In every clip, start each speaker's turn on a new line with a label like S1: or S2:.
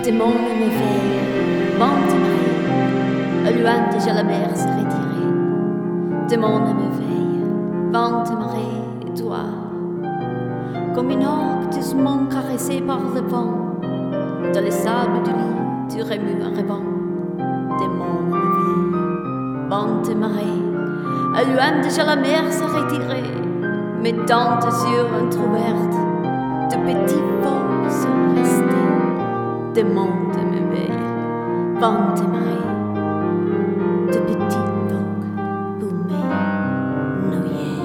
S1: Tes mondes me veillent, vente marée, loin déjà la mer s'est retirée. Tes mondes me veillent, vente marée, et toi, comme une orque caressée par le vent, dans les sables du lit, tu remues un rebond. Tes mondes me veillent, vente marée, loin déjà la mer s'est retirée. Mes tantes yeux entr'ouvertes, de petits vols sont restés. Des mondes me veillent, vente marée, de petites vogues pour me noyer.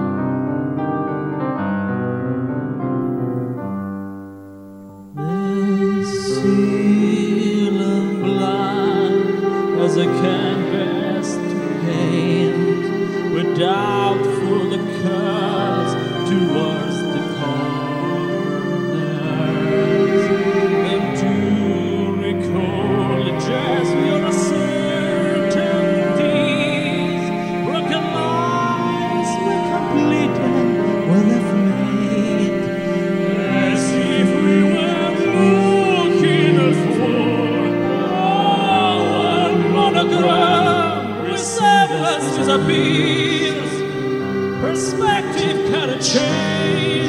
S2: The ceiling blind as a canvas to paint, with doubtful the curves towards the corners, and to recall the just your uncertainties, broken lines were completed when they've made, as if we were looking for our monogram resemblance disappears, perspective cannot change.